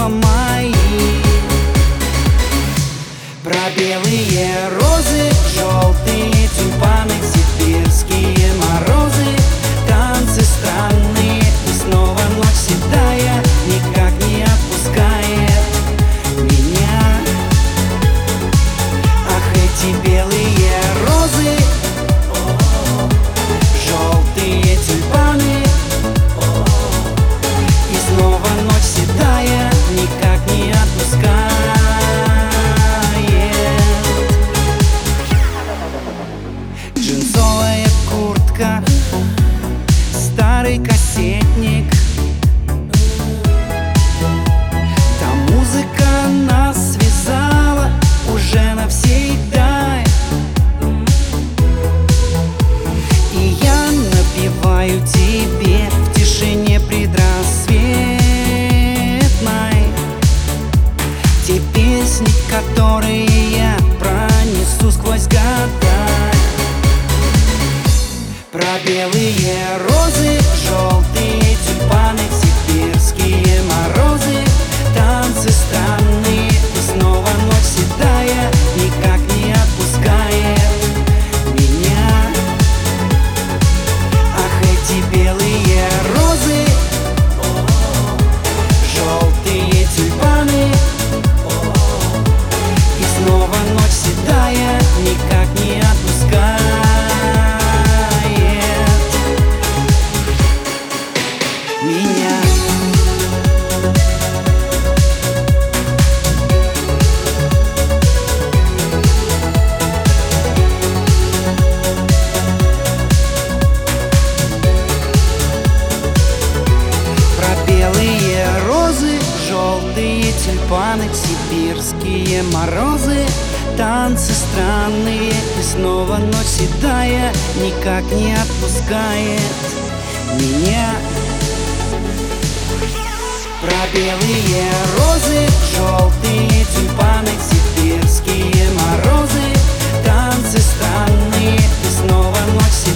чувства мои. Про белые розы, желтые тюльпаны, сибирские морозы, танцы странные, и снова ночь седая никак не отпускает меня. Ах, эти белые розы, желтые тюльпаны, и снова ночь седая никак не отпускает. Джинсовая куртка, старый кассетник, та музыка нас связала уже навсегда. И я напеваю тебе в тишине предрассветной те песни, которые я пронесу сквозь года. Про белые розы, желтые тюльпаны, сибирские морозы, танцы странные, и снова ночь седая никак не отпускает меня. Ах, эти белые розы, желтые тюльпаны, и снова ночь седая никак не отпускает меня. Про белые розы, желтые тюльпаны, сибирские морозы, танцы странные, и снова ночь седая никак не отпускает меня. Про белые розы, желтые тюльпаны, сибирские морозы, танцы странные, и снова ночь седая